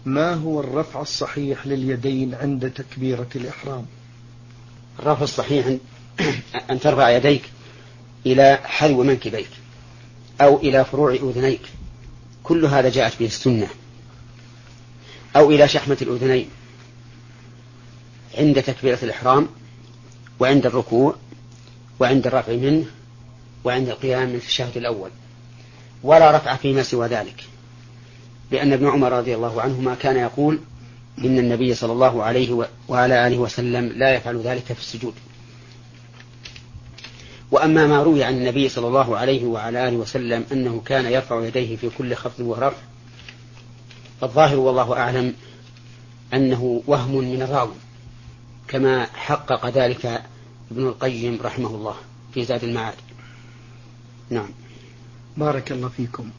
ما هو الرفع الصحيح لليدين عند تكبيرة الإحرام؟ الرفع الصحيح أن ترفع يديك إلى حذو منكبيك أو إلى فروع أذنيك، كل هذا جاءت به السنة، أو إلى شحمة الأذنين عند تكبيرة الإحرام وعند الركوع وعند الرفع منه وعند القيام من التشهد الأول، ولا رفع فيما سوى ذلك، لأن ابن عمر رضي الله عنهما كان يقول إن النبي صلى الله عليه وعلى آله وسلم لا يفعل ذلك في السجود. وأما ما روي عن النبي صلى الله عليه وعلى آله وسلم أنه كان يرفع يديه في كل خفض ورفع، فالظاهر والله أعلم أنه وهم من الراوي، كما حقق ذلك ابن القيم رحمه الله في زاد المعاد. نعم. بارك الله فيكم.